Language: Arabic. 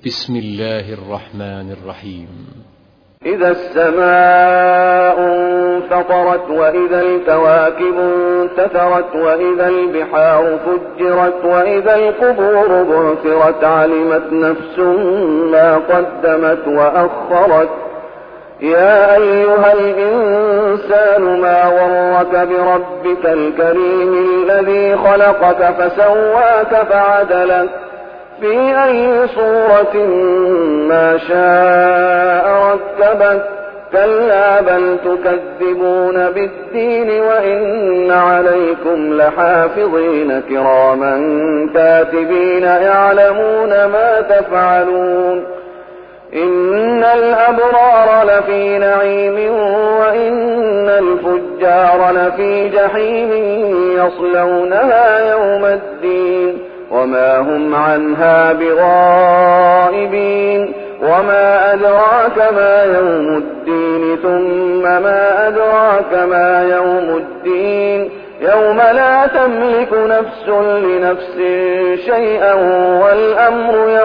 بسم الله الرحمن الرحيم. إذا السماء انفطرت وإذا الكواكب انتثرت وإذا البحار فجرت وإذا القبور بعثرت علمت نفس ما قدمت وأخرت. يا أيها الإنسان ما غرك بربك الكريم الذي خلقك فسواك فعدلك في أي صورة ما شاء ركبك. كلا بل تكذبون بالدين وإن عليكم لحافظين كراما كاتبين يعلمون ما تفعلون. إن الأبرار لفي نعيم وإن الفجار لفي جحيم يصلونها يوم الدين وما هم عنها بغائبين. وما أدراك ما يوم الدين ثم ما أدراك ما يوم الدين يوم لا تملك نفس لنفس شيئا والأمر